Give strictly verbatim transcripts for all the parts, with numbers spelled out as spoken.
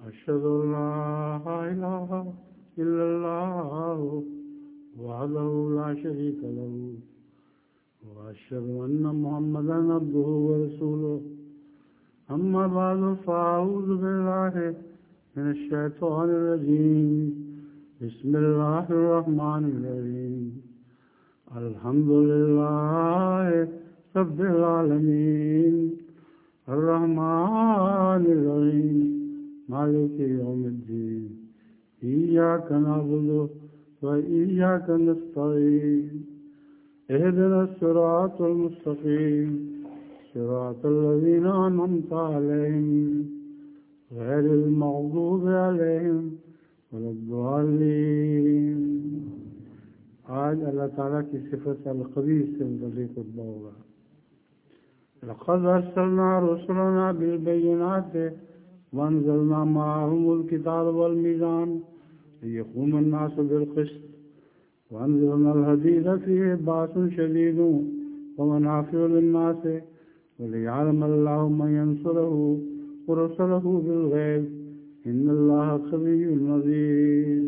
أشهد أن لا إله إلا الله وحده لا شريك له وأشهد أن محمدا عبده ورسوله أما بعد فأعوذ بالله من الشيطان الرجيم بسم الله الرحمن الرحيم الحمد لله رب العالمين الرحمن الرحيم مالك يوم الدين إياك نعبد وإياك نستعين اهدنا الصراط المستقيم صراط الذين أنعمت عليهم غير المغضوب عليهم ولا الضالين. آج اللہ تعالیٰ کی صفت القوی سے متعلق خطبہ ہوگا. لقد أرسلنا رسلنا بالبينات وأنزلنا معهم الكتاب والميزان ليقوم الناس بالقسط وأنزلنا الحديد فيه بأس شديد ومنافع للناس وليعلم الله من ينصره ورسله بالغيب إن الله قوي عزيز.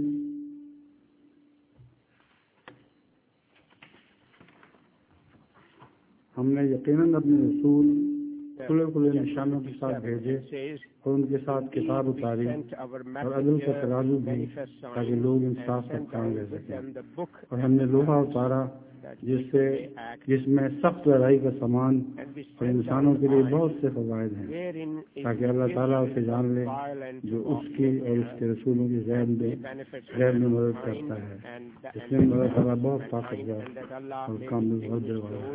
ہم نے یقیناً اپنے رسول کھلے کھلے نشانوں کے ساتھ بھیجے اور ان کے ساتھ کتاب اتاری اور عدل کا ترازو بھی تاکہ لوگ انصاف پر کام لے سکیں. اور ہم نے لوہا اتارا جس سے جس میں سخت لڑائی کا سامان اور انسانوں کے لیے بہت سے فوائد ہیں تاکہ اللہ تعالیٰ اسے جان لے جو اس کی اور اس کے رسولوں کی غیر میں غیر میں مدد کرتا ہے. اس میں اللہ تعالیٰ بہت طاقتور اور کامل قدرت والا ہے.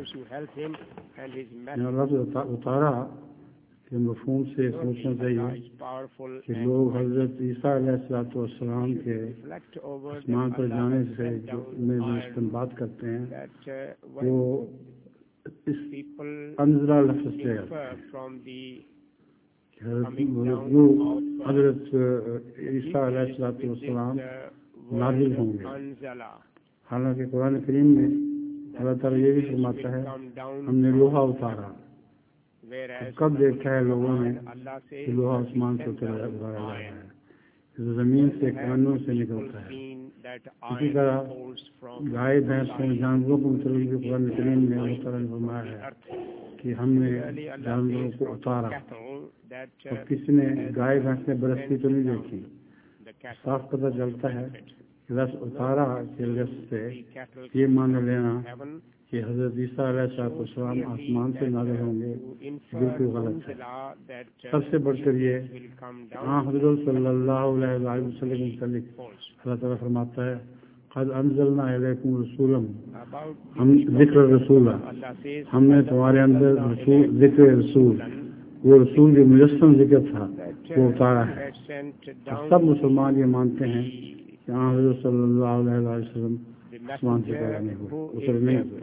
اللہ اتارا کے مفہوم سے سوچنا چاہیے کہ لوگ حضرت عیسیٰ علیہ الصلوۃ والسلام کے آسمان پر جانے سے جو میں استنباط کرتے ہیں وہ اس انزلہ لفظ سے حضرت عیسیٰ علیہ الصلوۃ والسلام نازل ہوں گے. حالانکہ قرآن کریم میں اللہ تعالیٰ یہ بھی فرماتا ہے ہم نے لوہا اتارا. کب دیکھا ہے لوگوں نے کہ لوہا آسمان سے اتارا جا رہا ہے زمین سے کانوں سے نکلتا ہے. اسی طرح گائے بھینسوں جانوروں کو متعلق بھی قرآن کریم میں اللہ تعالیٰ نے فرمایا ہے کہ ہم نے جانوروں کو اتارا. اور کسی نے گائے بھینس میں برستی تو نہیں دیکھی. صاف پتہ چلتا ہے کہ لفظ اتارا کے لفظ سے یہ مان لینا کہ حضرت عیسیٰ علیہ السلام آسمان سے نازل ہوں گے بالکل غلط ہے. سب سے بڑھ کر یہ ہاں حضرت صلی اللہ علیہ وسلم کے متعلق اللہ تعالیٰ فرماتا ہے قد انزلنا الیکم رسولا ہم ذکر رسول ہم نے تمہارے اندر رسول ذکر رسول وہ رسول جو مجسم ذکر تھا وہ اتارا ہے. سب مسلمان یہ مانتے ہیں کہ ہاں حضرت صلی اللہ علیہ وسلم آسمان سے پیدا نہیں ہوئے اتر نہیں ہوئے.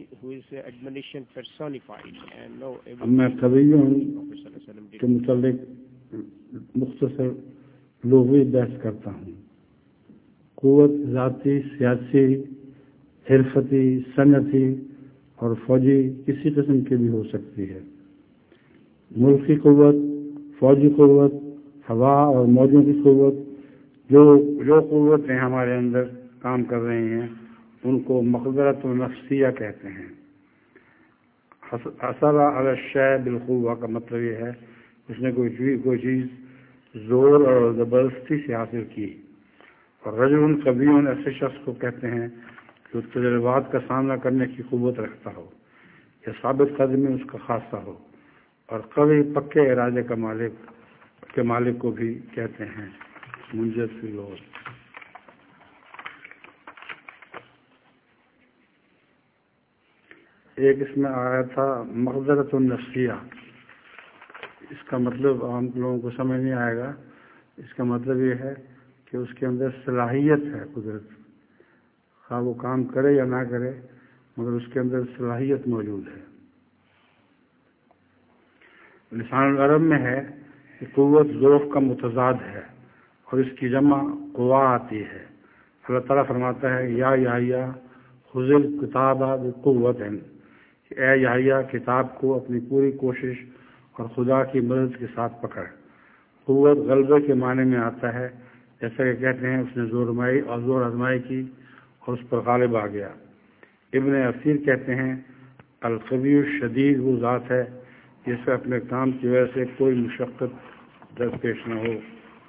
اب میں قویوں کے متعلق مختصر لغوی بحث کرتا ہوں. قوت ذاتی سیاسی حرفتی صنعتی اور فوجی کسی قسم کی بھی ہو سکتی ہے. ملکی قوت فوجی قوت ہوا اور موجوں کی قوت جو جو قوتیں ہمارے اندر کام کر رہی ہیں ان کو مقدرت نفسیہ کہتے ہیں. اثر علی الشیء بالقوہ کا مطلب یہ ہے اس نے کوئی چیز کوئی چیز زور اور زبردستی سے حاصل کی. اور رجل قوی ایسے شخص کو کہتے ہیں جو تجربات کا سامنا کرنے کی قوت رکھتا ہو یا ثابت قدمی اس کا خاصہ ہو. اور قوی پکے ارادے کا مالک کے مالک کو بھی کہتے ہیں منجد فی لوگ. ایک اس میں آیا تھا مقدرت النفسیہ. اس کا مطلب عام لوگوں کو سمجھ نہیں آئے گا. اس کا مطلب یہ ہے کہ اس کے اندر صلاحیت ہے قدرت خواہ وہ کام کرے یا نہ کرے مگر اس کے اندر صلاحیت موجود ہے. لسان العرب میں ہے کہ قوت ذوق کا متضاد ہے اور اس کی جمع قوا آتی ہے. اللہ تعالیٰ فرماتا ہے یا یحییٰ خذ الکتاب بقوۃ اے یحییٰ کتاب کو اپنی پوری کوشش اور خدا کی مدد کے ساتھ پکڑ. قوت غلبے کے معنی میں آتا ہے، جیسا کہ کہتے ہیں اس نے زورمائی اور زور آزمائی کی اور اس پر غالب آ گیا۔ ابن اسیر کہتے ہیں القوی الشدید وہ ذات ہے جس سے اپنے کام کی وجہ سے کوئی مشقت درپیش نہ ہو۔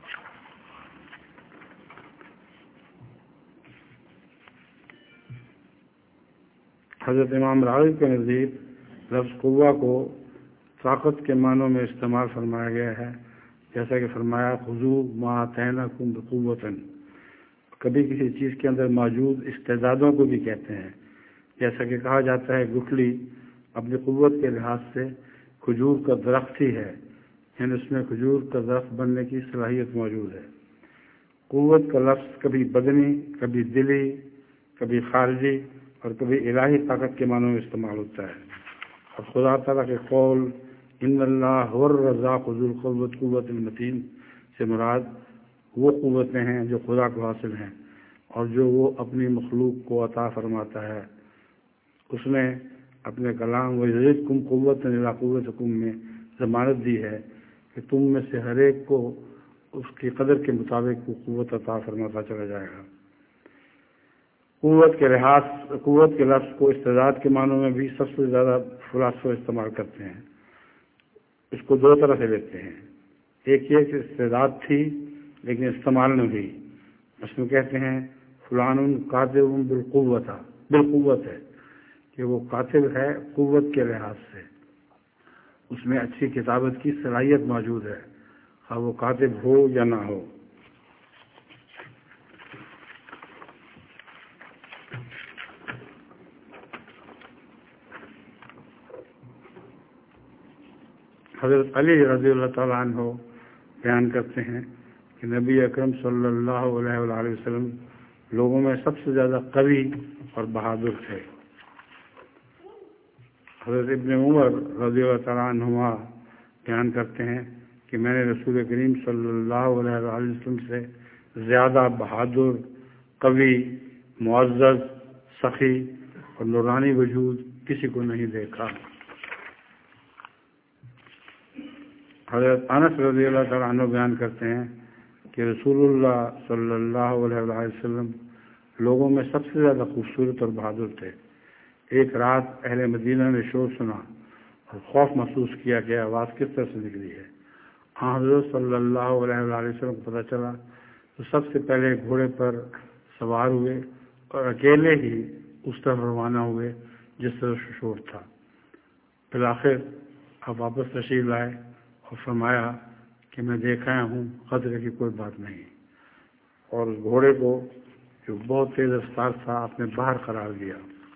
حضرت امام راغب کے نزدیک لفظ قوہ کو طاقت کے معنوں میں استعمال فرمایا گیا ہے، جیسا کہ فرمایا خذوا ما آتیناکم بقوۃ۔ کبھی کسی چیز کے اندر موجود استعدادوں کو بھی کہتے ہیں، جیسا کہ کہا جاتا ہے گٹھلی اپنی قوت کے لحاظ سے کھجور کا درخت ہی ہے، یعنی اس میں کھجور کا درخت بننے کی صلاحیت موجود ہے۔ قوت کا لفظ کبھی بدنی، کبھی دلی، کبھی خارجی اور کبھی الہی طاقت کے معنوں میں استعمال ہوتا ہے۔ اور خدا تعالیٰ کے قول ان اللہ هو الرزاق ذو القوۃ قوت المتین سے مراد وہ قوتیں ہیں جو خدا کو حاصل ہیں اور جو وہ اپنی مخلوق کو عطا فرماتا ہے۔ اس نے اپنے کلام وَيَزِدْكُمْ قُوَّةً إِلَىٰ قُوَّتِكُمْ میں ضمانت دی ہے کہ تم میں سے ہر ایک کو اس کی قدر کے مطابق وہ قوت عطا فرماتا چلا جائے گا۔ قوت کے لحاظ قوت کے لفظ کو استعداد کے معنوں میں بھی سب سے زیادہ فلاسفہ استعمال کرتے ہیں۔ اس کو دو طرح سے لیتے ہیں، ایک یہ کہ استعداد تھی لیکن استعمال نہیں ہوئی، اس میں کہتے ہیں فلان کاتب بالقوت بالقوت ہے کہ وہ کاتب ہے قوت کے لحاظ سے، اس میں اچھی کتابت کی صلاحیت موجود ہے، خواہ وہ کاتب ہو یا نہ ہو۔ حضرت علی رضی اللہ تعالیٰ عنہ بیان کرتے ہیں کہ نبی اکرم صلی اللہ علیہ وآلہ وسلم لوگوں میں سب سے زیادہ قوی اور بہادر تھے۔ حضرت ابن عمر رضی اللہ تعالیٰ عنہما بیان کرتے ہیں کہ میں نے رسول کریم صلی اللہ علیہ وآلہ وسلم سے زیادہ بہادر، قوی، معزز، سخی اور نورانی وجود کسی کو نہیں دیکھا۔ حضرت انس رضی اللہ تعالیٰ عنہ بیان کرتے ہیں کہ رسول اللہ صلی اللہ علیہ وآلہ وسلم لوگوں میں سب سے زیادہ خوبصورت اور بہادر تھے۔ ایک رات اہل مدینہ نے شور سنا اور خوف محسوس کیا کہ آواز کس طرح سے نکلی ہے۔ ہاں حضرت صلی اللہ علیہ وآلہ وسلم کو پتہ چلا تو سب سے پہلے گھوڑے پر سوار ہوئے اور اکیلے ہی اس طرف روانہ ہوئے جس طرح شور تھا۔ بالآخر آپ واپس تشریف لائے اور فرمایا کہ میں دیکھا ہوں خطرے کی کوئی بات نہیں، اور اس گھوڑے کو جو بہت تیز رفتار تھا آپ نے باہر قرار دیا۔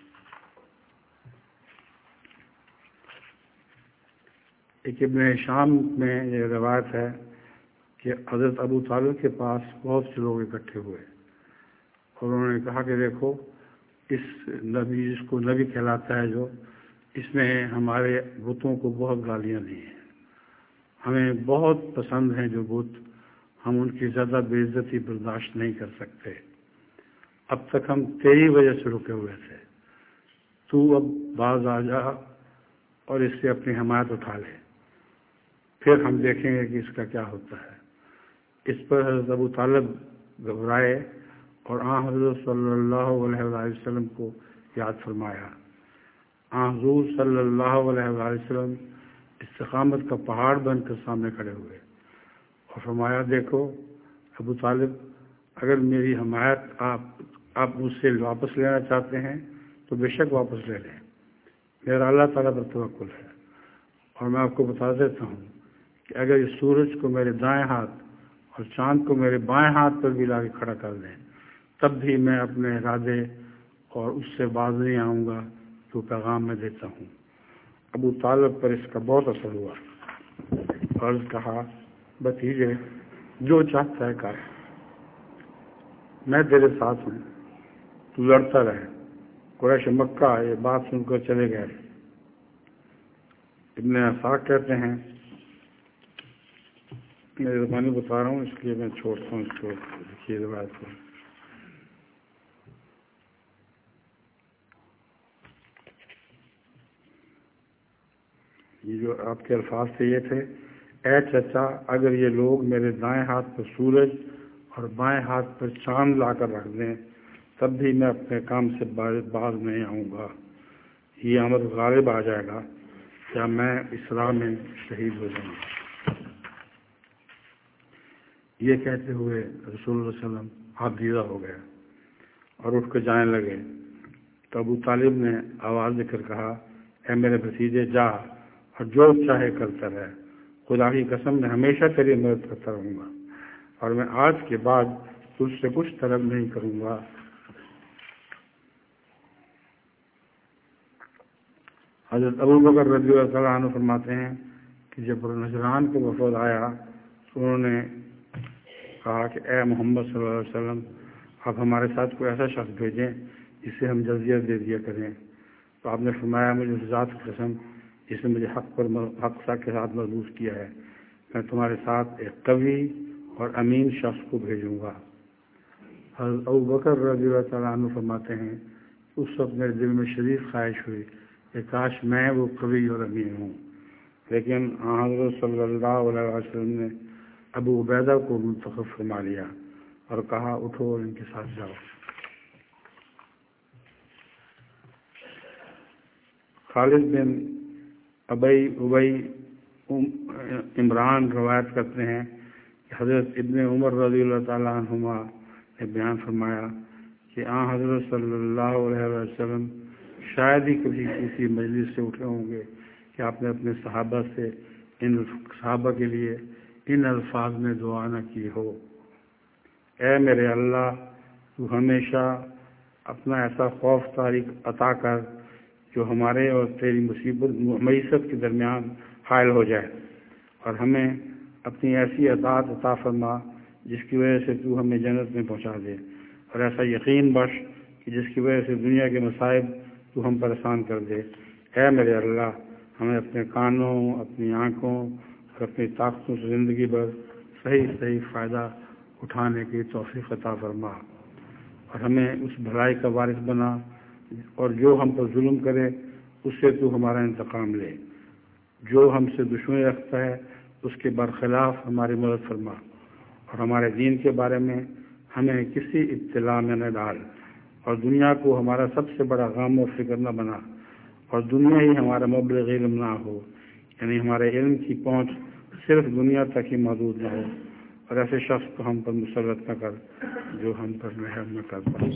ایک ابن شام میں یہ روایت ہے کہ حضرت ابو طالب کے پاس بہت سے لوگ اکٹھے ہوئے اور انہوں نے کہا کہ دیکھو اس نبی جس کو نبی کہلاتا ہے جو اس نے ہمارے بتوں کو بہت گالیاں دی ہیں، ہمیں بہت پسند ہیں جو بت، ہم ان کی زیادہ بے عزتی برداشت نہیں کر سکتے، اب تک ہم تیری وجہ سے رکے ہوئے تھے، تو اب باز آ جا اور اس سے اپنی حمایت اٹھا لے، پھر ہم دیکھیں گے کہ اس کا کیا ہوتا ہے۔ اس پر حضرت ابو طالب گھبرائے اور آن حضرت صلی اللہ علیہ وآلہ وسلم کو یاد فرمایا۔ آن حضور صلی اللہ علیہ وآلہ وسلم استقامت کا پہاڑ بن کر سامنے کھڑے ہوئے اور فرمایا دیکھو ابو طالب، اگر میری حمایت آپ آپ مجھ سے واپس لینا چاہتے ہیں تو بے شک واپس لے لیں، میرا اللہ تعالیٰ پر توکل ہے، اور میں آپ کو بتا دیتا ہوں کہ اگر اس سورج کو میرے دائیں ہاتھ اور چاند کو میرے بائیں ہاتھ پر بھی لا کے کھڑا کر دیں تب بھی میں اپنے ارادے اور اس سے باز نہیں آؤں گا جو پیغام میں دیتا ہوں۔ ابو طالب پر اس کا بہت اثر ہوا اور اس کہا بھتیجے جو چاہتا ہے کر، میں تیرے ساتھ ہوں، تو لڑتا رہے۔ قریش مکہ یہ بات سن کر چلے گئے۔ ابن اسحاق کہتے ہیں، میں زبانی بتا رہا ہوں اس لیے میں چھوڑتا ہوں اس کو، لکھیے روایت کو۔ یہ جو آپ کے الفاظ تھے یہ تھے اے چچا، اگر یہ لوگ میرے دائیں ہاتھ پر سورج اور بائیں ہاتھ پر چاند لا کر رکھ دیں تب بھی میں اپنے کام سے باز نہیں آؤں گا۔ یہ امر غالب آ جائے گا کیا میں اس راہ میں شہید ہو جاؤں گا۔ یہ کہتے ہوئے رسول اللہ صلی اللہ علیہ وسلم آپ دیدہ ہو گئے اور اٹھ کے جانے لگے تو ابو طالب نے آواز دے کر کہا، اے میرے بھتیجے، جا اور جو چاہے کرتا رہے، خدا کی قسم میں ہمیشہ تیری مدد کرتا رہوں گا اور میں آج کے بعد تجھ سے کچھ طلب نہیں کروں گا۔ حضرت ابو بکر رضی اللہ تعالیٰ عنہ فرماتے ہیں کہ جب نجران کو وفد آیا تو انہوں نے کہا کہ اے محمد صلی اللہ علیہ وسلم، آپ ہمارے ساتھ کوئی ایسا شخص بھیجیں جسے ہم جزیہ دے دیا کریں۔ تو آپ نے فرمایا، مجھے اس ذات کی قسم جس نے مجھے حق پر حق سا کے ساتھ مربوط کیا ہے، میں تمہارے ساتھ ایک قوی اور امین شخص کو بھیجوں گا۔ حضرت ابو بکر رضی اللہ تعالیٰ عنہ فرماتے ہیں اس وقت میرے دل میں شدید خواہش ہوئی کہ کاش میں وہ قوی اور امین ہوں، لیکن حضرت صلی اللہ علیہ وسلم نے ابو عبیدہ کو منتخب فرما لیا اور کہا، اٹھو اور ان کے ساتھ جاؤ۔ خالد بن ابئی ابئی عمران روایت کرتے ہیں کہ حضرت ابن عمر رضی اللہ تعالیٰ عنہما نے بیان فرمایا کہ آن حضرت صلی اللہ علیہ وسلم شاید ہی کبھی کسی مجلس سے اٹھے ہوں گے کہ آپ نے اپنے صحابہ سے ان صحابہ کے لیے ان الفاظ میں دعا نہ کی ہو، اے میرے اللہ، تو ہمیشہ اپنا ایسا خوف تاریک عطا کر جو ہمارے اور تیری مصیبت معیشت کے درمیان حائل ہو جائے، اور ہمیں اپنی ایسی اطاعت عطا فرما جس کی وجہ سے تو ہمیں جنت میں پہنچا دے، اور ایسا یقین بخش کہ جس کی وجہ سے دنیا کے مصائب تو ہم پر آسان کر دے۔ اے میرے اللہ، ہمیں اپنے کانوں، اپنی آنکھوں اور اپنی طاقتوں سے زندگی بھر صحیح صحیح فائدہ اٹھانے کی توفیق عطا فرما، اور ہمیں اس بھلائی کا وارث بنا، اور جو ہم پر ظلم کرے اس سے تو ہمارا انتقام لے، جو ہم سے دشمنی رکھتا ہے اس کے برخلاف ہماری مدد فرما، اور ہمارے دین کے بارے میں ہمیں کسی اطلاع میں نہ ڈال، اور دنیا کو ہمارا سب سے بڑا غم و فکر نہ بنا، اور دنیا ہی ہمارا مبلغ علم نہ ہو، یعنی ہمارے علم کی پہنچ صرف دنیا تک ہی محدود نہ ہو، اور ایسے شخص کو ہم پر مسلط نہ کر جو ہم پر رحم نہ کر پائے۔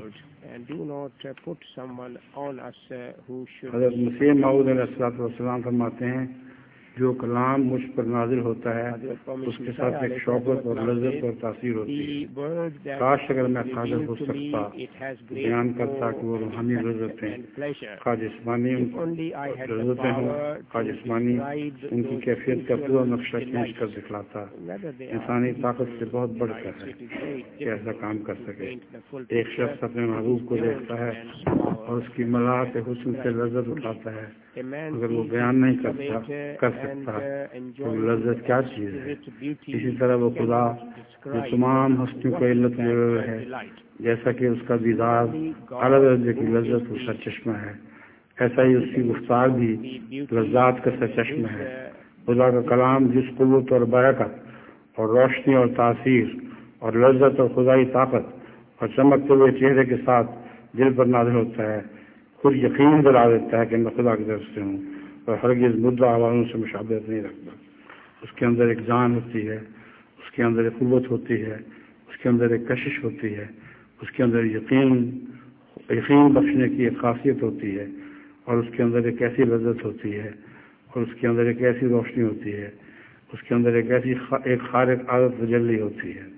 حضرت مسیح موعود علیہ الصلوۃ والسلام فرماتے ہیں، جو کلام مجھ پر نازل ہوتا ہے اس کے ساتھ ایک شوقت اور لذت اور تاثیر ہوتی ہے۔ کاش اگر میں قادر ہو سکتا بیان کرتا کہ وہ روحانی لذتیں خواہ جسمانی لذتیں ہوں، خواہ جسمانی ان کی کیفیت کا پورا نقشہ کھینچ کر دکھلاتا۔ انسانی طاقت سے بہت بڑھ کر ہے کہ ایسا کام کر سکے۔ ایک شخص اپنے محبوب کو دیکھتا ہے اور اس کی ملاحت حسن سے لذت اٹھاتا ہے، اگر وہ بیان نہیں کرتا کر سکتا تو لذت کیا چیز ہے۔ اسی طرح وہ خدا جو تمام ہستیوں کو علت لے ہے، جیسا کہ اس کا دیدار اعلیٰ درجے کی لذت اور سرچشمہ ہے، ایسا ہی اس کی گفتار بھی لذات کا سرچشمہ ہے۔ خدا کا کلام جس قوت اور برکت اور روشنی اور تاثیر اور لذت اور خدائی طاقت اور چمکتے ہوئے چہرے کے ساتھ دل پر نازل ہوتا ہے، خود یقین دلا دیتا ہے کہ میں خدا کی طرف سے ہوں، اور ہرگز مدعا آوازوں سے مشابہت نہیں رکھتا۔ اس کے اندر ایک جان ہوتی ہے، اس کے اندر ایک قوت ہوتی ہے، اس کے اندر ایک کشش ہوتی ہے، اس کے اندر یقین یقین بخشنے کی ایک خاصیت ہوتی ہے، اور اس کے اندر ایک ایسی لذت ہوتی ہے، اور اس کے اندر ایک ایسی روشنی ہوتی ہے، اس کے اندر ایک ایسی ایک خارق عادت تجلی ہوتی ہے۔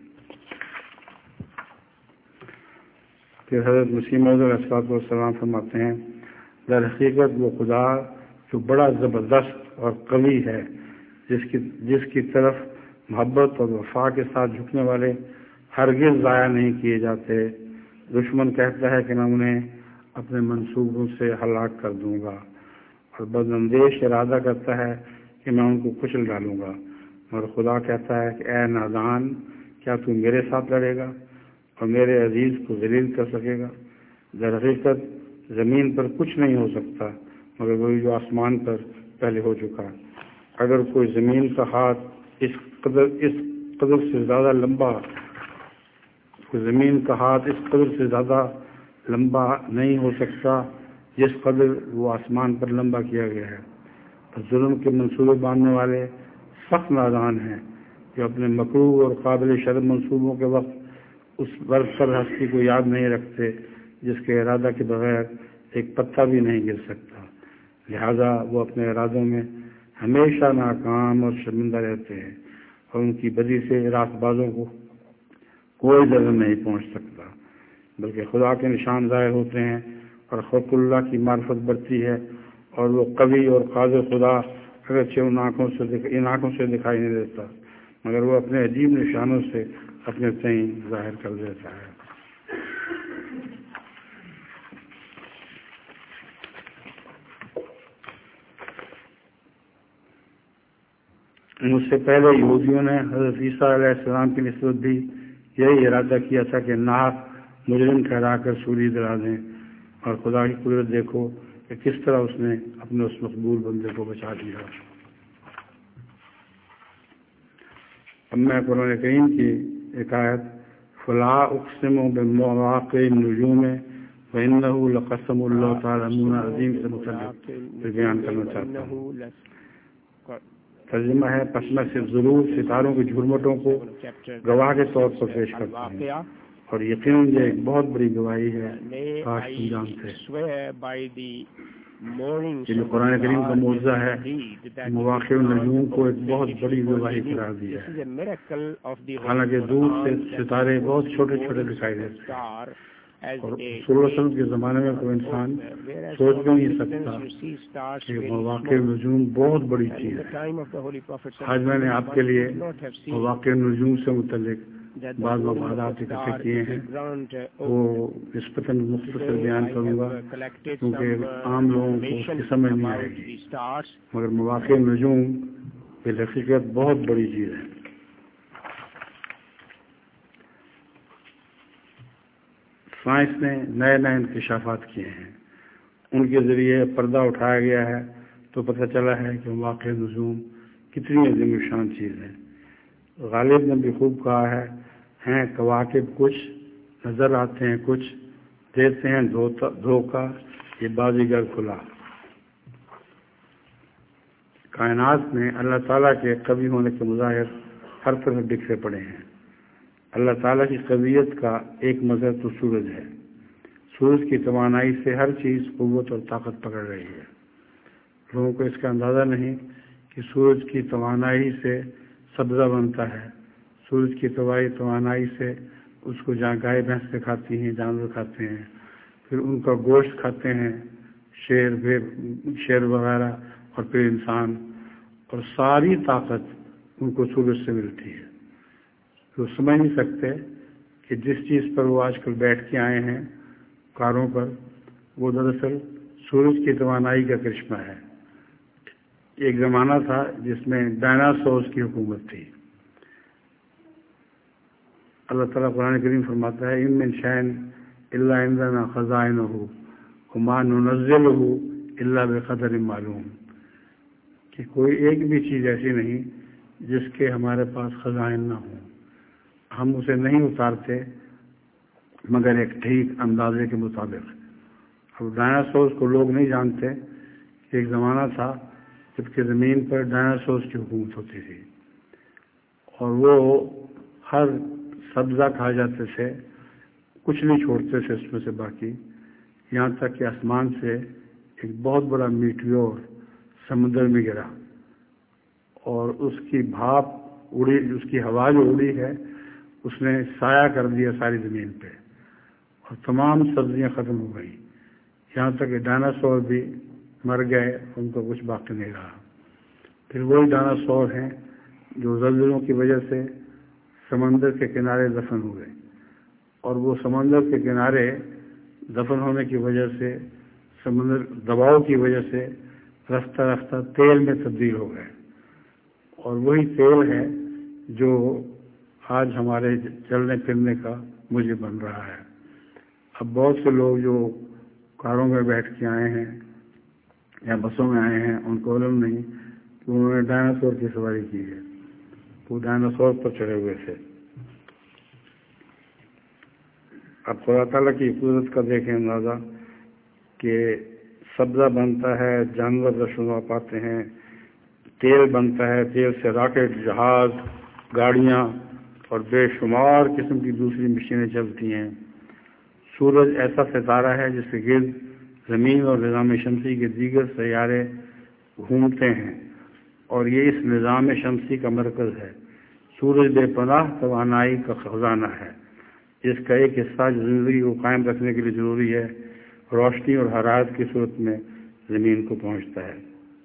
پھر حضرت مسیح موعود علیہ الصلوۃ والسلام فرماتے ہیں، در حقیقت وہ خدا جو بڑا زبردست اور قوی ہے، جس کی جس کی طرف محبت اور وفا کے ساتھ جھکنے والے ہرگز ضائع نہیں کیے جاتے۔ دشمن کہتا ہے کہ میں انہیں اپنے منصوبوں سے ہلاک کر دوں گا، اور بداندیش ارادہ کرتا ہے کہ میں ان کو کچل ڈالوں گا، مگر خدا کہتا ہے کہ اے نادان، کیا تو میرے ساتھ لڑے گا اور میرے عزیز کو ذلیل کر سکے گا؟ در حقیقت زمین پر کچھ نہیں ہو سکتا مگر وہی جو آسمان پر پہلے ہو چکا۔ اگر کوئی زمین کا ہاتھ اس قدر اس قدر سے زیادہ لمبا کوئی زمین کا ہاتھ اس قدر سے زیادہ لمبا نہیں ہو سکتا جس قدر وہ آسمان پر لمبا کیا گیا ہے، تو ظلم کے منصوبے باندھنے والے سخت نادان ہیں جو اپنے مکروہ اور قابل شرم منصوبوں کے وقت اس برسر ہستی کو یاد نہیں رکھتے جس کے ارادہ کے بغیر ایک پتا بھی نہیں گر سکتا، لہذا وہ اپنے ارادوں میں ہمیشہ ناکام اور شرمندہ رہتے ہیں اور ان کی بدی سے راست بازوں کو کوئی ضرر نہیں پہنچ سکتا، بلکہ خدا کے نشان ظاہر ہوتے ہیں اور خوف اللہ کی معرفت بڑھتی ہے اور وہ قوی اور قادر خدا اگرچہ ان آنکھوں سے ان آنکھوں سے دکھائی نہیں دیتا مگر وہ اپنے عجیب نشانوں سے اپنے تئیں ظاہر کر دیتا ہے۔ مجھ سے پہلے یہودیوں نے حضرت عیسیٰ علیہ السلام کی نسبت بھی یہی ارادہ کیا تھا کہ ناحق مجرم ٹھہرا کر سولی دلا دیں، اور خدا کی قدرت دیکھو کہ کس طرح اس نے اپنے اس مقبول بندے کو بچا دیا۔ اب میں قرآن کریم کی ایک آیت فلا اقسم بمواقع النجوم وانه لقسم اللہ تعالی عظیم سے متعلق بیان کرنا چاہتا ہوں۔ ترجمہ ہے، پس میں صرف ضرور ستاروں کی جھرمٹوں کو گواہ کے طور پر پیش کرتا ہوں اور یقیناً یہ ایک بہت بڑی گواہی ہے، کاش تم جانتے۔ یہ قرآن کریم کا معجزہ ہے، مواقع النجوم کو ایک بہت بڑی گواہی قرار دیا ہے، حالانکہ دور سے ستارے بہت چھوٹے چھوٹے دکھائی دیتے ہیں اور صلی اللہ علیہ وسلم کے زمانے میں کوئی انسان سوچ بھی نہیں سکتا کہ مواقع النجوم بہت بڑی چیز ہے۔ آج میں نے آپ کے لیے مواقع النجوم سے متعلق بعض مفادات اکٹھے کیے ہیں، وہ نسبتاً مختصر بیان کروں گا کیونکہ عام لوگوں کو اس کی سمجھ نہیں آئے گی، مگر مواقع النجوم بالحقیقت بہت بڑی چیز ہے۔ سائنس نے نئے نئے انکشافات کیے ہیں، ان کے ذریعے پردہ اٹھایا گیا ہے تو پتہ چلا ہے کہ مواقع نجوم کتنی عظیم شان چیز ہے۔ غالب نے بھی خوب کہا ہے، ہیں کواکب کچھ نظر آتے ہیں کچھ، دیتے ہیں دھوکہ یہ بازیگر کھلا۔ کائنات میں اللہ تعالیٰ کے قوی ہونے کے مظاہر ہر طرف بکھرے پڑے ہیں۔ اللہ تعالیٰ کی قویت کا ایک مظہر تو سورج ہے، سورج کی توانائی سے ہر چیز قوت اور طاقت پکڑ رہی ہے۔ لوگوں کو اس کا اندازہ نہیں کہ سورج کی توانائی سے سبزہ بنتا ہے، سورج کی توانائی سے اس کو جہاں گائے بھینس سے کھاتی ہیں، جانور کھاتے ہیں، پھر ان کا گوشت کھاتے ہیں شیر شیر وغیرہ اور پھر انسان، اور ساری طاقت ان کو سورج سے ملتی ہے۔ وہ سمجھ نہیں سکتے کہ جس چیز پر وہ آج کل بیٹھ کے آئے ہیں کاروں پر، وہ دراصل سورج کی توانائی کا کرشمہ ہے۔ ایک زمانہ تھا جس میں ڈائناسورز کی حکومت تھی۔ اللہ تعالیٰ قرآن کریم فرماتا ہے، ان من شیء الا عندنا خزائنہ وما ننزلہ الا بقدر معلوم، کہ کوئی ایک بھی چیز ایسی نہیں جس کے ہمارے پاس خزائن نہ ہوں، ہم اسے نہیں اتارتے مگر ایک ٹھیک اندازے کے مطابق۔ اب ڈائناسورز کو لوگ نہیں جانتے کہ ایک زمانہ تھا جبکہ زمین پر ڈائناسورز کی حکومت ہوتی تھی اور وہ ہر سبزہ کھا جاتے تھے، کچھ نہیں چھوڑتے تھے اس میں سے باقی، یہاں تک کہ آسمان سے ایک بہت بڑا میٹیور سمندر میں گرا اور اس کی بھاپ اڑی، اس کی ہوا جو اڑی ہے اس نے سایہ کر دیا ساری زمین پہ اور تمام سبزیاں ختم ہو گئیں، یہاں تک کہ ڈائناسور بھی مر گئے، ان کو کچھ باقی نہیں رہا۔ پھر وہی ڈائناسور ہیں جو زلزلوں کی وجہ سے سمندر کے کنارے دفن ہوئے، اور وہ سمندر کے کنارے دفن ہونے کی وجہ سے، سمندر دباؤ کی وجہ سے رفتہ رفتہ تیل میں تبدیل ہو گئے، اور وہی تیل ہے جو آج ہمارے چلنے پھرنے کا موجب بن رہا ہے۔ اب بہت سے لوگ جو کاروں میں بیٹھ کے آئے ہیں یا بسوں میں آئے ہیں، ان کو علم نہیں کہ تو انہوں نے ڈائناسور کی سواری کی ہے، وہ ڈائناسور پر چڑھے ہوئے تھے۔ اب خدا تعالیٰ کی قدرت کا دیکھیں اندازہ کہ سبزہ بنتا ہے، جانور رشوما پاتے ہیں، تیل بنتا ہے، تیل سے راکٹ، جہاز، گاڑیاں اور بے شمار قسم کی دوسری مشینیں چلتی ہیں۔ سورج ایسا ستارہ ہے جس کے گرد زمین اور نظام شمسی کے دیگر سیارے گھومتے ہیں، اور یہ اس نظام شمسی کا مرکز ہے۔ سورج بے پناہ توانائی کا خزانہ ہے، جس کا ایک حصہ جو زندگی کو قائم رکھنے کے لیے ضروری ہے، روشنی اور حرارت کی صورت میں زمین کو پہنچتا ہے۔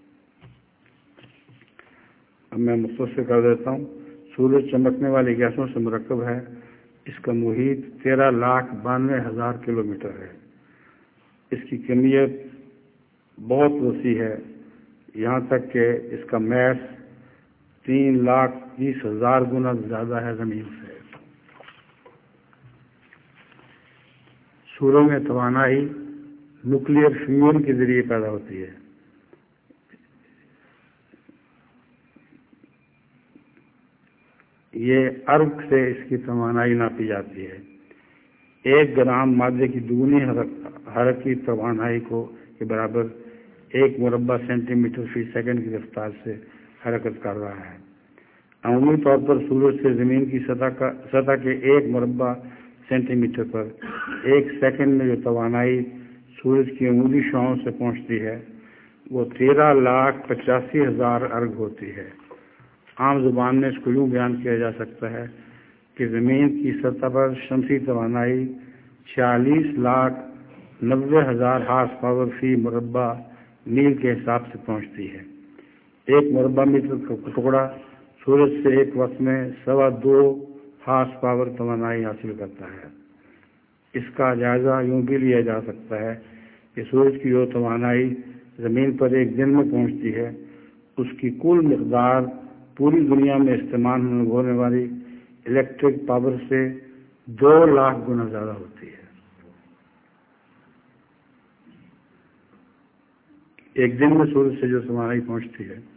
اب میں مختصر کر دیتا ہوں۔ سورج چمکنے والی گیسوں سے مرکب ہے۔ اس کا محیط تیرہ لاکھ بانوے ہزار کلو میٹر ہے۔ اس کی کمیت بہت وسیع ہے، یہاں تک کہ اس کا میس تین لاکھ بیس ہزار گنا زیادہ ہے زمین سے۔ سورج میں توانائی نیوکلیئر فیول کے ذریعے پیدا ہوتی ہے۔ یہ ارب سے اس کی توانائی ناپی جاتی ہے۔ ایک گرام مادے کی دگنی حرکت کی توانائی کو کے برابر ایک مربع سینٹی میٹر فی سیکنڈ کی رفتار سے حرکت کر رہا ہے۔ عمومی طور پر سورج سے زمین کی سطح کا سطح کے ایک مربع سینٹی میٹر پر ایک سیکنڈ میں جو توانائی سورج کی عمودی شعاعوں سے پہنچتی ہے وہ تیرہ لاکھ پچاسی ہزار ارگ ہوتی ہے۔ عام زبان میں اس کو یوں بیان کیا جا سکتا ہے کہ زمین کی سطح پر شمسی توانائی چھیالیس لاکھ نوے ہزار ہارس پاور فی مربع میل کے حساب سے پہنچتی ہے۔ ایک مربع میٹر کا ٹکڑا سورج سے ایک وقت میں سوا دو ہارس پاور توانائی حاصل کرتا ہے۔ اس کا جائزہ یوں بھی لیا جا سکتا ہے کہ سورج کی جو توانائی زمین پر ایک دن میں پہنچتی ہے اس کی کل مقدار پوری دنیا میں استعمال ہونے والی الیکٹرک پاور سے دو لاکھ گنا زیادہ ہوتی ہے۔ ایک دن میں سورج سے جو توانائی پہنچتی ہے۔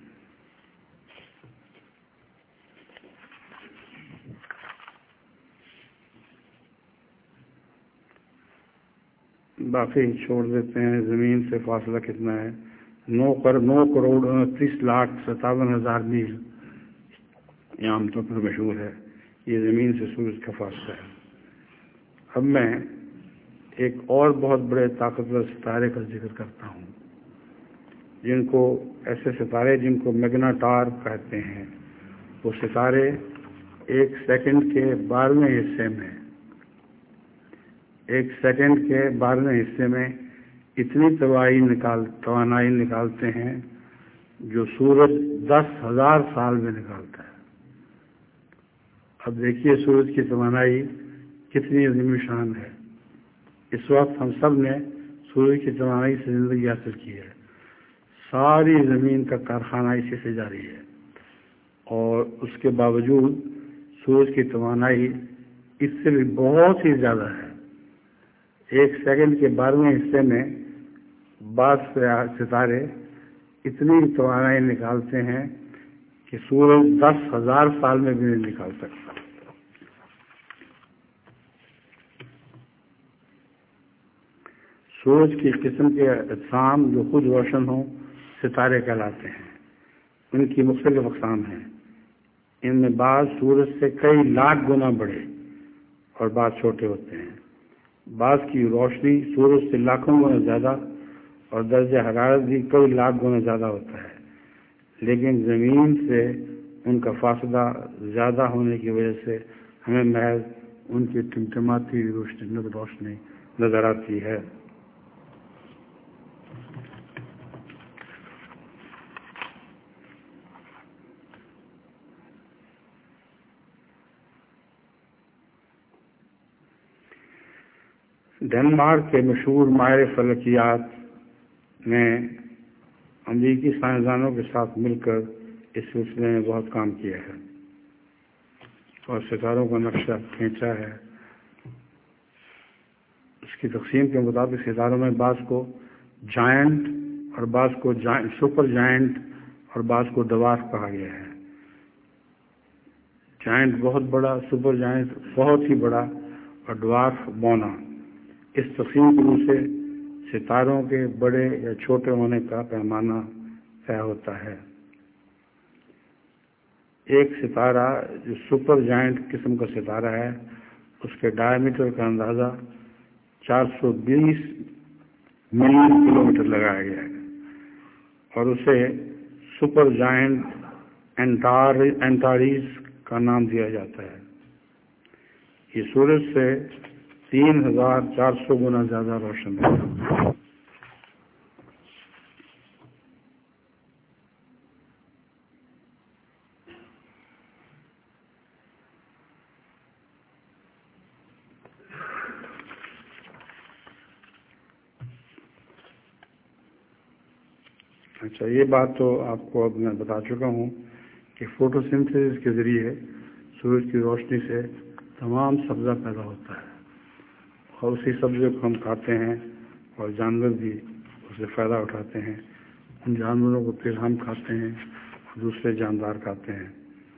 باقی چھوڑ دیتے ہیں زمین سے فاصلہ کتنا ہے۔ نو کر نو کروڑ انتیس لاکھ ستاون ہزار میل یہ عام طور پر مشہور ہے، یہ زمین سے سورج کا فاصلہ ہے۔ اب میں ایک اور بہت بڑے طاقتور ستارے کا ذکر کرتا ہوں، جن کو ایسے ستارے جن کو میگناٹار کہتے ہیں۔ وہ ستارے ایک سیکنڈ کے بارہویں حصے میں ایک سیکنڈ کے بارہویں حصے میں اتنی توانائی نکال توانائی نکالتے ہیں جو سورج دس ہزار سال میں نکالتا ہے۔ اب دیکھیے سورج کی توانائی کتنی عظیم شان ہے۔ اس وقت ہم سب نے سورج کی توانائی سے زندگی حاصل کی ہے، ساری زمین کا کارخانہ اسی سے جاری ہے، اور اس کے باوجود سورج کی توانائی اس سے بھی بہت ہی زیادہ ہے۔ ایک سیکنڈ کے بارہویں حصے میں بعض ستارے اتنی توانائی نکالتے ہیں کہ سورج دس ہزار سال میں بھی نہیں نکال سکتا۔ سورج کی قسم کے اجسام جو خود روشن ہوں ستارے کہلاتے ہیں۔ ان کی مختلف اقسام ہیں۔ ان میں بعض سورج سے کئی لاکھ گنا بڑے اور بعض چھوٹے ہوتے ہیں۔ بعض کی روشنی سورج سے لاکھوں گنا زیادہ اور درجہ حرارت بھی کئی لاکھ گنا زیادہ ہوتا ہے، لیکن زمین سے ان کا فاصلہ زیادہ ہونے کی وجہ سے ہمیں محض ان کی ٹمٹماتی روشنی روشنی نظر آتی ہے۔ ڈنمارک کے مشہور ماہر فلکیات نے امریکی سائنسدانوں کے ساتھ مل کر اس سلسلے میں بہت کام کیا ہے اور ستاروں کا نقشہ کھینچا ہے۔ اس کی تقسیم کے مطابق ستاروں میں بعض کو جائنٹ اور بعض کو سپر جائنٹ اور بعض کو ڈوارف کہا گیا ہے۔ جائنٹ بہت بڑا، سپر جائنٹ بہت ہی بڑا، اور ڈوارف بونا۔ اس تقسیم کی روح سے ستاروں کے بڑے یا چھوٹے ہونے کا پیمانہ طے ہوتا ہے۔ ایک ستارہ جو سپر جائنٹ قسم کا ستارہ ہے، اس کے ڈائیمیٹر کا اندازہ چار سو بیس ملین کلومیٹر لگایا گیا ہے، اور اسے سپر جائنٹ اینٹاریز کا نام دیا جاتا ہے۔ یہ سورج سے تین ہزار چار سو گنا زیادہ روشن ہے۔ اچھا، یہ بات تو آپ کو اب میں بتا چکا ہوں کہ فوٹو سنتھسس کے ذریعے سورج کی روشنی سے تمام سبزہ پیدا ہوتا ہے، اور اسی سبزے کو ہم کھاتے ہیں، اور جانور بھی اس سے فائدہ اٹھاتے ہیں۔ ان جانوروں کو پھر ہم کھاتے ہیں اور دوسرے جاندار کھاتے ہیں۔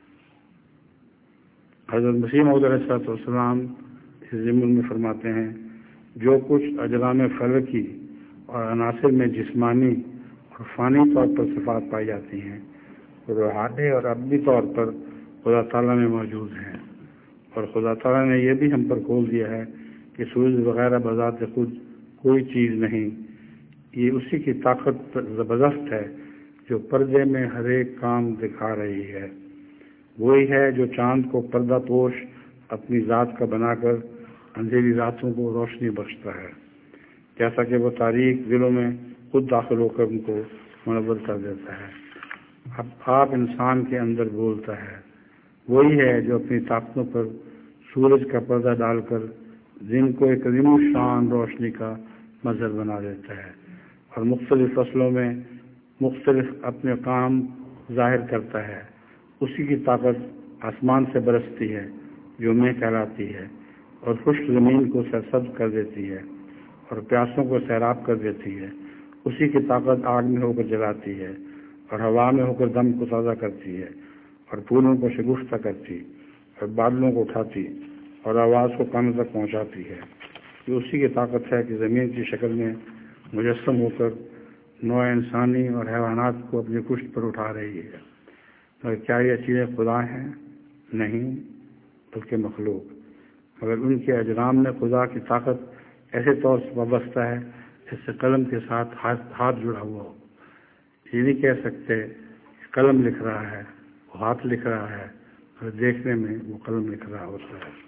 حضرت مسیح موعود علیہ السلام اس ضمن میں فرماتے ہیں، جو کچھ اجرام فلکی اور عناصر میں جسمانی اور فانی طور پر صفات پائی جاتی ہیں، روحانی اور عملی طور پر خدا تعالیٰ میں موجود ہیں، اور خدا تعالیٰ نے یہ بھی ہم پر کھول دیا ہے کہ سورج وغیرہ بذات خود کوئی چیز نہیں، یہ اسی کی طاقت زبردست ہے جو پردے میں ہر ایک کام دکھا رہی ہے۔ وہی ہے جو چاند کو پردہ پوش اپنی ذات کا بنا کر اندھیری راتوں کو روشنی بخشتا ہے، جیسا کہ وہ تاریک دلوں میں خود داخل ہو کر ان کو منور کر دیتا ہے۔ اب آپ انسان کے اندر بولتا ہے، وہی ہے جو اپنی طاقتوں پر سورج کا پردہ ڈال کر دن کو ایک عظیم شان روشنی کا مظہر بنا دیتا ہے، اور مختلف فصلوں میں مختلف اپنے کام ظاہر کرتا ہے۔ اسی کی طاقت آسمان سے برستی ہے جو مے کہلاتی ہے، اور خشک زمین کو سرسبز کر دیتی ہے، اور پیاسوں کو سیراب کر دیتی ہے۔ اسی کی طاقت آگ میں ہو کر جلاتی ہے، اور ہوا میں ہو کر دم کو تازہ کرتی ہے، اور پھولوں کو شگفتہ کرتی، اور بادلوں کو اٹھاتی، اور آواز کو کانوں تک پہنچاتی ہے۔ یہ اسی کی طاقت ہے کہ زمین کی شکل میں مجسم ہو کر نوع انسانی اور حیوانات کو اپنی پشت پر اٹھا رہی ہے۔ مگر کیا یہ چیزیں خدا ہیں؟ نہیں، بلکہ مخلوق۔ مگر ان کے اجرام میں خدا کی طاقت ایسے طور سے وابستہ ہے جس سے قلم کے ساتھ ہاتھ جڑا ہوا ہو۔ یہ نہیں کہہ سکتے کہ قلم لکھ رہا ہے، وہ ہاتھ لکھ رہا ہے، اور دیکھنے میں وہ قلم لکھ رہا ہوتا ہے۔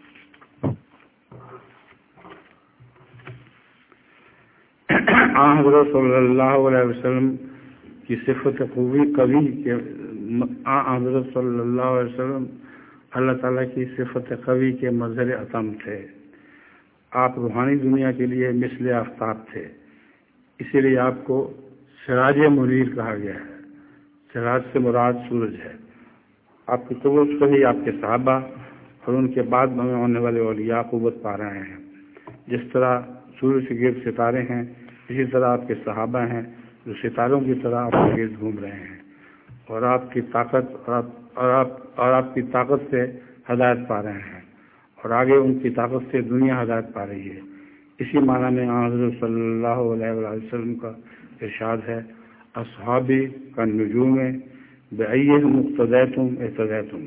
آن حضرت صلی اللہ علیہ وسلم کی صفت قوی قوی کے آن حضرت صلی اللہ علیہ وسلم اللہ تعالیٰ کی صفت قوی کے مظہر اتم تھے۔ آپ روحانی دنیا کے لیے مثل آفتاب تھے، اسی لیے آپ کو سراج منیر کہا گیا ہے۔ سراج سے مراد سورج ہے۔ آپ کی قوت کو ہی آپ کے صحابہ اور ان کے بعد میں ہونے والے اولیاء قوت پا رہے ہیں۔ جس طرح سورج کے گرد ستارے ہیں، اسی طرح آپ کے صحابہ ہیں جو ستاروں کی طرح آپ کے گرد گھوم رہے ہیں، اور آپ کی طاقت اور آپ اور آپ اور آپ کی طاقت سے ہدایت پا رہے ہیں، اور آگے ان کی طاقت سے دنیا ہدایت پا رہی ہے۔ اسی معنی میں حضرت صلی اللہ علیہ وسلم کا ارشاد ہے، اصحابی کا نجوم بأیہم اقتدیتم اہتدیتم۔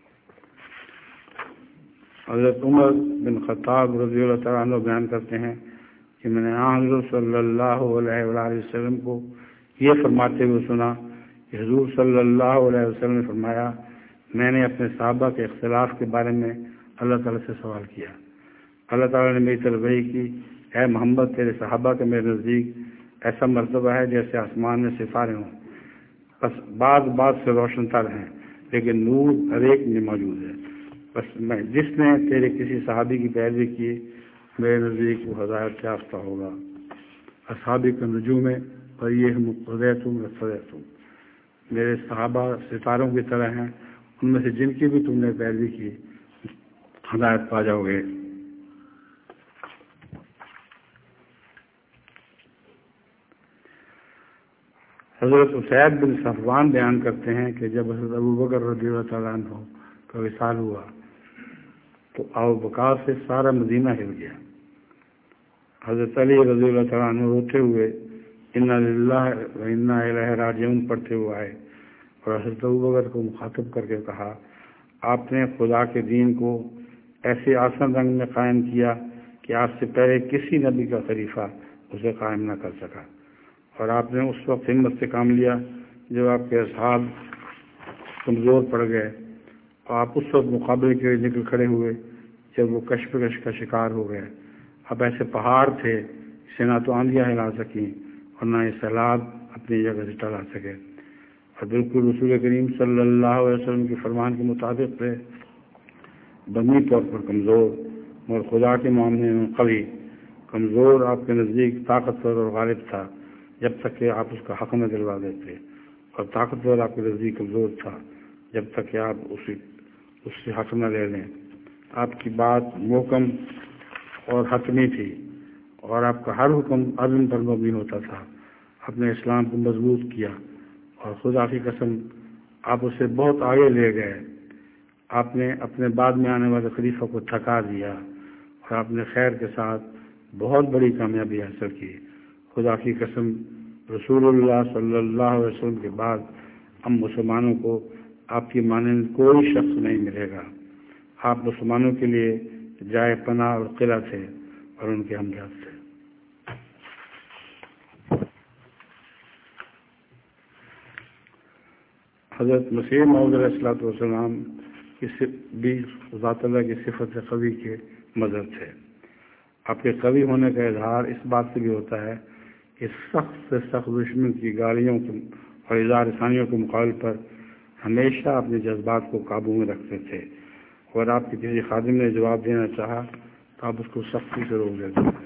حضرت عمر بن خطاب رضی اللہ تعالیٰ عنہ بیان کرتے ہیں کہ میں نے حضرت صلی اللہ علیہ وآلہ وسلم کو یہ فرماتے ہوئے سنا کہ حضور صلی اللہ علیہ وسلم نے فرمایا، میں نے اپنے صحابہ کے اختلاف کے بارے میں اللہ تعالیٰ سے سوال کیا۔ اللہ تعالیٰ نے میری طرف وحی کی، اے محمد، تیرے صحابہ کے میرے نزدیک ایسا مرتبہ ہے جیسے آسمان میں ستارے ہوں، بس بعض بعض سے روشن تر ہیں، لیکن نور ہر ایک میں موجود ہے۔ بس میں جس نے تیرے کسی صحابی کی پیروی کی، میرے نزدیک وہ ہدایت یافتہ ہوگا۔ اصحابی کا نجوم ہے اور یہ مقتدیتم رفتم، میرے صحابہ ستاروں کی طرح ہیں، ان میں سے جن کی بھی تم نے پیروی کی ہدایت پا جاؤ گے۔ حضرت اسید بن صفوان بیان کرتے ہیں کہ جب حضرت ابو بکر رضی اللہ تعالیٰ عنہ کا وصال ہوا تو ابو بکر سے سارا مدینہ ہل گیا. حضرت علی رضی اللہ تعالیٰ عنہ روتے ہوئے انا للہ و انا الیہ راجعون پڑھتے ہوئے آئے اور حضرت ابو بکر کو مخاطب کر کے کہا آپ نے خدا کے دین کو ایسے آسان رنگ میں قائم کیا کہ آپ سے پہلے کسی نبی کا خلیفہ اسے قائم نہ کر سکا، اور آپ نے اس وقت ہمت سے کام لیا جب آپ کے اصحاب کمزور پڑ گئے اور آپ اس وقت مقابلے کے لیے نکل کھڑے ہوئے جب وہ کشمکش کا شکار ہو گئے. اب ایسے پہاڑ تھے جسے نہ تو آندیاں ہلا سکیں اور نہ یہ سیلاب اپنی جگہ سے ٹلا سکے، اور بالکل رسول کریم صلی اللہ علیہ وسلم کے فرمان کے مطابق تھے، بدنی طور پر کمزور اور خدا کے معاملے میں قوی. کمزور آپ کے نزدیک طاقتور اور غالب تھا جب تک کہ آپ اس کا حق نہ دلوا دیتے، اور طاقتور آپ کے نزدیک کمزور تھا جب تک کہ آپ اسی اس سے حق نہ لے لیں. آپ کی بات محکم اور حتمی تھی اور آپ کا ہر حکم عزم پر مبنی ہوتا تھا. اپنے اسلام کو مضبوط کیا اور خدا کی قسم آپ اسے بہت آگے لے گئے. آپ نے اپنے بعد میں آنے والے خلیفہ کو تھکا دیا اور آپ نے خیر کے ساتھ بہت بڑی کامیابی حاصل کی. خدا کی قسم رسول اللہ صلی اللہ علیہ وسلم کے بعد ہم مسلمانوں کو آپ کی مانند کوئی شخص نہیں ملے گا. آپ مسلمانوں کے لیے جائے پناہ اور قلعہ تھے اور ان کے ہمدرد تھے. حضرت مسیح موعود علیہ الصلوۃ والسلام کی بھی ذات اللہ کی صفت قوی کے مظہر تھے. آپ کے قوی ہونے کا اظہار اس بات سے بھی ہوتا ہے کہ سخت سے سخت دشمن کی گالیوں اور اظہار ثانیوں کے مقابل پر ہمیشہ اپنے جذبات کو قابو میں رکھتے تھے، اور آپ کے کسی خادم نے جواب دینا چاہا تو آپ اس کو سختی سے روک دیتے تھے.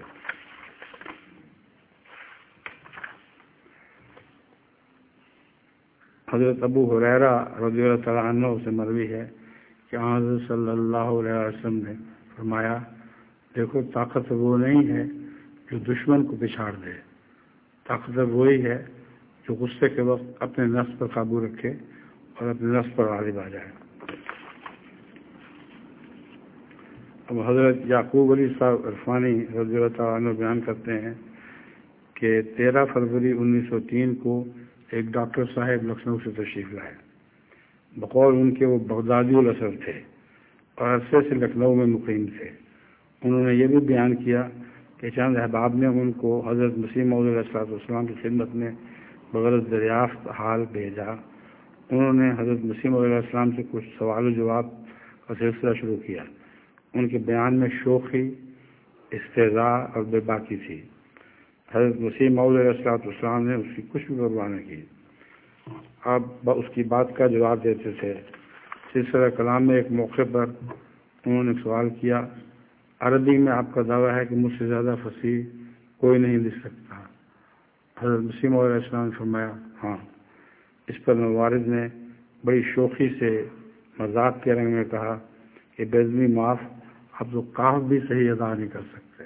حضرت ابو ہریرہ رضی اللہ تعالیٰ عنہ سے مروی ہے کہ حضرت صلی اللہ علیہ وسلم نے فرمایا دیکھو طاقت وہ نہیں ہے جو دشمن کو پچھاڑ دے، طاقت وہی ہے جو غصے کے وقت اپنے نفس پر قابو رکھے اور اپنے نفس پر غالب آ جائے. اب حضرت یعقوب علی صاحب عرفانی رضی اللہ تعالیٰ عنہ بیان کرتے ہیں کہ تیرہ فروری انیس سو تین کو ایک ڈاکٹر صاحب لکھنؤ سے تشریف لائے. بقول ان کے وہ بغدادی الاصل تھے اور عرصے سے لکھنؤ میں مقیم تھے. انہوں نے یہ بھی بیان کیا کہ چند احباب نے ان کو حضرت مسیح موعود علیہ الصلوۃ والسلام کی خدمت میں بغرض دریافت حال بھیجا. انہوں نے حضرت مسیح موعود علیہ السلام سے کچھ سوال و جواب کا سلسلہ شروع کیا. ان کے بیان میں شوخی، استہزاء اور بے باکی تھی. حضرت مسیح موعود علیہ الصلوۃ والسلام نے اس کی کچھ بھی پرواہ نہ کی. آپ اس کی بات کا جواب دیتے تھے. سلسلہ کلام میں ایک موقع پر انہوں نے سوال کیا عربی میں آپ کا دعویٰ ہے کہ مجھ سے زیادہ فصیح کوئی نہیں لکھ سکتا. حضرت مسیح موعود علیہ السلام نے فرمایا ہاں. اس پر موارد نے بڑی شوخی سے مذاق کے رنگ میں کہا کہ بیزمی معاف، آپ تو کاف بھی صحیح ادا نہیں کر سکتے.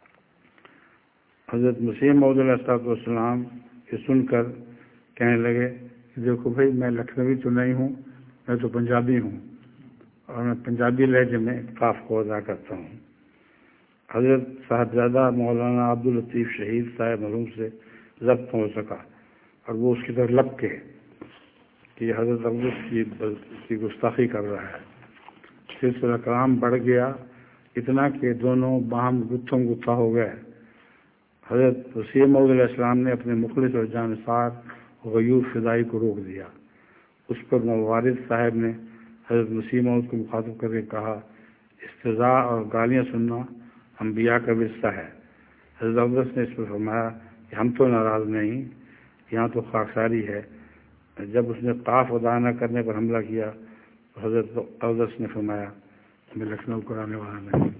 حضرت مسیح موعود علیہ السلام یہ سن کر کہنے لگے کہ دیکھو بھائی میں لکھنوی تو نہیں ہوں، میں تو پنجابی ہوں اور میں پنجابی لہجے میں کاف کو ادا کرتا ہوں. حضرت صاحبزادہ مولانا عبداللطیف شہید صاحب مرحوم سے ضبط پہنچ سکا اور وہ اس کی طرف لپ کے کہ حضرت عبداللطیف کی گستاخی کر رہا ہے. سلسلہ کلام بڑھ گیا اتنا کہ دونوں باہم گتھم گتھا ہو گئے. حضرت مسیح موعود علیہ السلام نے اپنے مخلص اور جانثار غیور فدائی کو روک دیا. اس پر موارد صاحب نے حضرت مسیح موعود کو مخاطب کر کے کہا استضاء اور گالیاں سننا انبیاء کا ورثہ ہے. حضرت اقدس نے اس پر فرمایا کہ ہم تو ناراض نہیں، یہاں تو خاکساری ہے. جب اس نے قاف ادا نہ کرنے پر حملہ کیا تو حضرت اقدس نے فرمایا میں لکھنؤ کو آنے والا نہیں.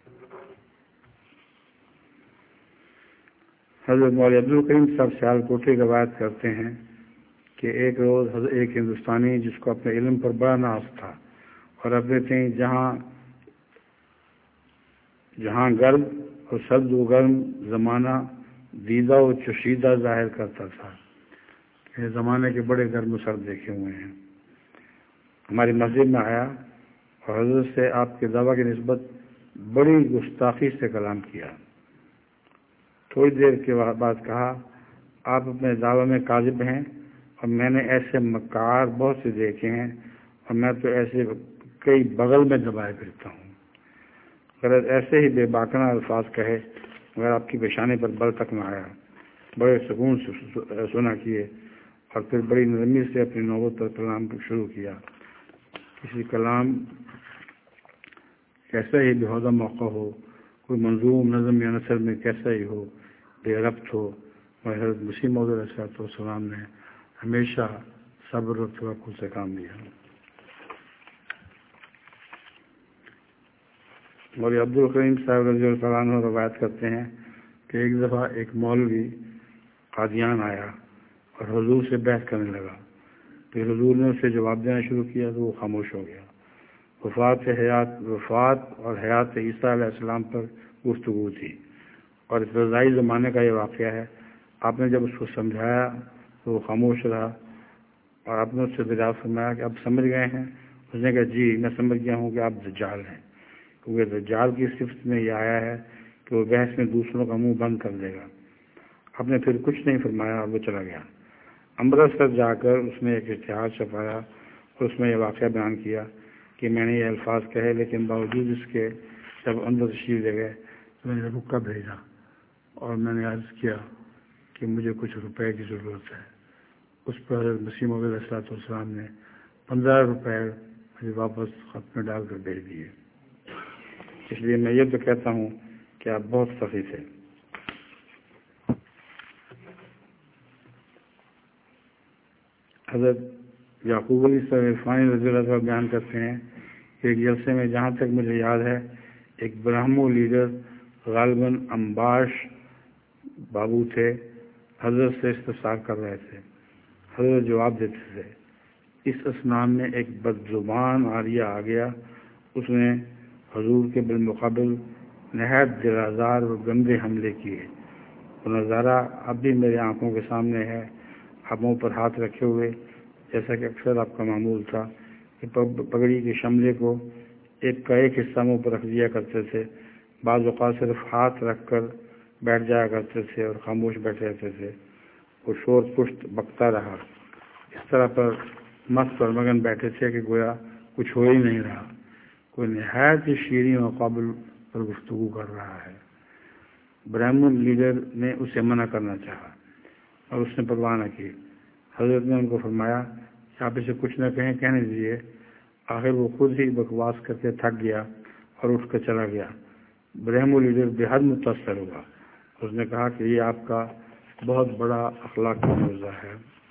حضرت مولوی عبد الکریم صاحب سیال کوٹی روایت کرتے ہیں کہ ایک روز ایک ہندوستانی جس کو اپنے علم پر بڑا ناز تھا اور اپنے تئیں جہاں جہاں گرم اور سرد و گرم زمانہ دیدہ و چشیدہ ظاہر کرتا تھا یہ زمانے کے بڑے گرم و سرد دیکھے ہوئے ہیں. ہماری مسجد میں آیا اور حضرت سے آپ کے دعویٰ کی نسبت بڑی گستاخی سے کلام کیا. تھوڑی دیر کے بعد کہا آپ اپنے دعوے میں کاذب ہیں اور میں نے ایسے مکار بہت سے دیکھے ہیں اور میں تو ایسے کئی بغل میں دبائے پھرتا ہوں. اگر ایسے ہی بے باکانہ الفاظ کہے مگر آپ کی پیشانی پر بل تک نہ آیا. بڑے سکون سے سنا کیے اور پھر بڑی نرمی سے اپنی نوبت پر کلام شروع کیا. کسی کلام کیسا ہی بےہودہ موقع ہو، کوئی منظوم نظم یا نثر میں کیسا ہی ہو، بے ربط ہو، مگر حضرت مسیح موعود علیہ السلام نے ہمیشہ صبر و توکل سے کام لیا. مولوی عبد الکریم صاحب رضی اللہ عنہ روایت کرتے ہیں کہ ایک دفعہ ایک مولوی قادیان آیا اور حضور سے بحث کرنے لگا. پھر حضور نے اسے جواب دینا شروع کیا تو وہ خاموش ہو گیا. وفات حیات وفات اور حیات عیسیٰ علیہ السلام پر گفتگو تھی اور ابتدائی زمانے کا یہ واقعہ ہے. آپ نے جب اس کو سمجھایا تو وہ خاموش رہا اور آپ نے اس سے دریافت فرمایا کہ آپ سمجھ گئے ہیں؟ اس نے کہا جی میں سمجھ گیا ہوں کہ آپ دجال ہیں، کیونکہ دجال کی صفت میں یہ آیا ہے کہ وہ بحث میں دوسروں کا منہ بند کر دے گا. آپ نے پھر کچھ نہیں فرمایا اور وہ چلا گیا. امرتسر جا کر اس نے ایک اشتہار چھپایا اور اس میں یہ واقعہ بیان کیا کہ میں نے یہ الفاظ کہے لیکن باوجود اس کے جب اندر تشریف لے گئے تو میں نے رکا بھیجا اور میں نے عرض کیا کہ مجھے کچھ روپے کی ضرورت ہے. اس پر حضرت مسیح موعود علیہ السلام نے پندرہ روپے مجھے واپس خط میں ڈال کر بھیج دیے. اس لیے میں یہ تو کہتا ہوں کہ آپ بہت سخی تھے. حضرت یعقوب علی صاحب عرفانی رضی اللہ عنہ بیان کرتے ہیں کہ ایک جلسے میں جہاں تک مجھے یاد ہے ایک برہمو لیڈر غالباً امباش بابو تھے، حضرت سے استفسار کر رہے تھے. حضرت جواب دیتے تھے. اس اسنان میں ایک بدزبان عاریہ آ گیا. اس نے حضور کے بالمقابل نہایت دلآزار و گندے حملے کیے. وہ نظارہ اب بھی میری آنکھوں کے سامنے ہے. آپ منہ پر ہاتھ رکھے ہوئے جیسا کہ اکثر آپ کا معمول تھا کہ پگڑی کے شملے کو ایک کا ایک حصہ منہ پر رکھ دیا کرتے تھے. بعض اوقات صرف ہاتھ رکھ کر بیٹھ جایا کرتے تھے اور خاموش بیٹھے رہتے تھے. وہ شور پشت بکتا رہا. اس طرح پر مست اور مگن بیٹھے تھے کہ گویا کچھ ہو ہی نہیں رہا. کوئی نہایت ہی شیریں مقابل پر گفتگو کر رہا ہے. برہمن لیڈر نے اسے منع کرنا چاہا اور اس نے پرواہ نہ کی. حضرت نے ان کو فرمایا کہ آپ اسے کچھ نہ کہیں، کہنے دیجیے. آخر وہ خود ہی بکواس کر کے تھک گیا اور اٹھ کر چلا گیا. برہمو لیڈر بے حد متاثر ہوا. اس نے کہا کہ یہ آپ کا بہت بڑا اخلاقی موضوع ہے.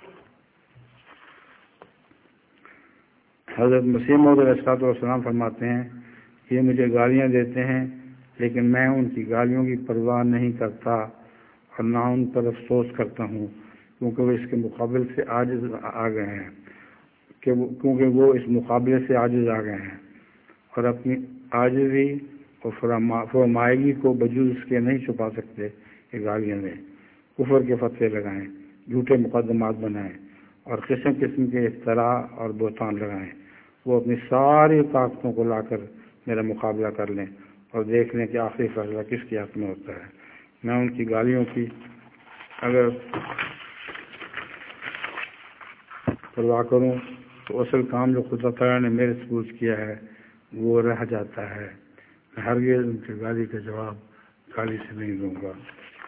حضرت مسیح موعود علیہ السلام فرماتے ہیں یہ مجھے گالیاں دیتے ہیں لیکن میں ان کی گالیوں کی پرواہ نہیں کرتا اور نہ ان پر افسوس کرتا ہوں کیونکہ وہ اس کے مقابل سے عاجز آ گئے ہیں کہ وہ کیونکہ وہ اس مقابلے سے عاجز آ گئے ہیں اور اپنی عاجزی اور فرمائیگی کو بجوز اس کے نہیں چھپا سکتے کہ گالیاں دیں، کفر کے فتوے لگائیں، جھوٹے مقدمات بنائیں اور قسم قسم کے افتراء اور بہتان لگائیں. وہ اپنی ساری طاقتوں کو لا کر میرا مقابلہ کر لیں اور دیکھ لیں کہ آخری فیصلہ کس کے حق میں ہوتا ہے. میں ان کی گالیوں کی اگر پرواہ کروں تو اصل کام جو خدا تعالیٰ نے میرے سپرد کیا ہے وہ رہ جاتا ہے. میں ہرگز ان کی گالی کا جواب گالی سے نہیں دوں گا.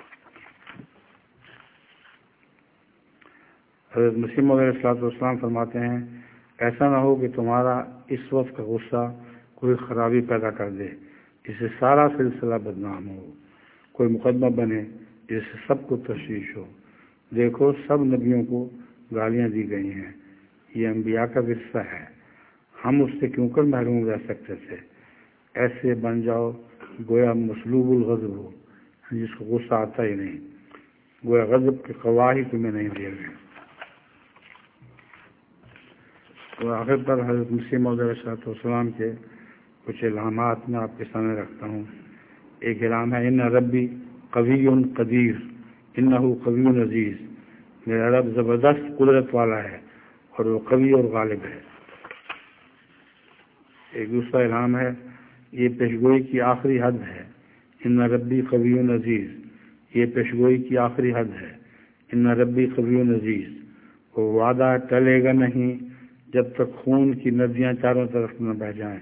حضرت مسیح موعود علیہ السلام فرماتے ہیں ایسا نہ ہو کہ تمہارا اس وقت کا غصہ کوئی خرابی پیدا کر دے جس سے سارا سلسلہ بدنام ہو، کوئی مقدمہ بنے جس سے سب کو تشویش ہو. دیکھو سب نبیوں کو گالیاں دی گئی ہیں، یہ انبیاء کا ورثہ ہے، ہم اس سے کیوں کر محروم رہ سکتے تھے. ایسے بن جاؤ گویا مسلوب الغضب ہو، جس کو غصہ آتا ہی نہیں، گویا غضب کے گواہی تمہیں نہیں دیے گئے. اور آخر پر حضرت مسیح موعود علیہ السلام کے کچھ الہامات میں آپ کے سامنے رکھتا ہوں. ایک الہام ہے ان ربی قوی قدیر انہ قوی عزیز. میرا رب زبردست قدرت والا ہے اور وہ قوی اور غالب ہے۔ ایک دوسرا الہام ہے، یہ پیشگوئی کی آخری حد ہے، ان ربی قوی عزیز، یہ پیشگوئی کی آخری حد ہے، ان ربی قوی عزیز، وہ وعدہ ٹلے گا نہیں جب تک خون کی ندیاں چاروں طرف نہ بہہ جائیں۔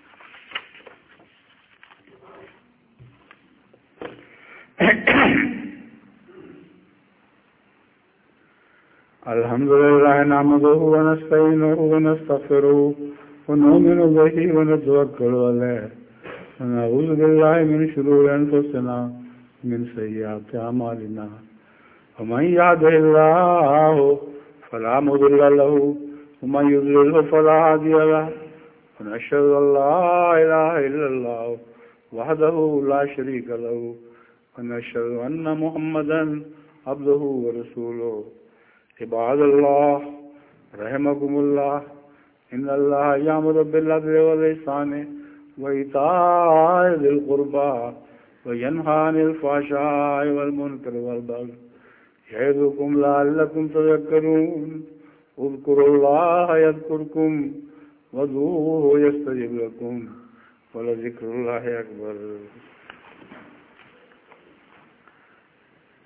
الحمد للہ نحمدہ ونستعینہ ونستغفرہ ونؤمن به ونتوکل علیہ ونعوذ باللہ من شرور انفسنا من سیئات اعمالنا ومن یهده اللہ فلا مضل له ومن یضلل فلا هادی له ونشهد ان لا الہ الا اللہ وحدہ لا شریک له ونشهد ان محمدا عبدہ ورسولہ۔ عباد اللہ رحمکم اللہ، ان اللہ یامر بالعدل والاحسان وایتاء ذی القربى وینہی عن الفحشاء والمنکر والبغی یعظکم لعلکم تذکرون۔ اذکروا اللہ یذکرکم وادعوہ یستجب لکم ولذکر اللہ اکبر۔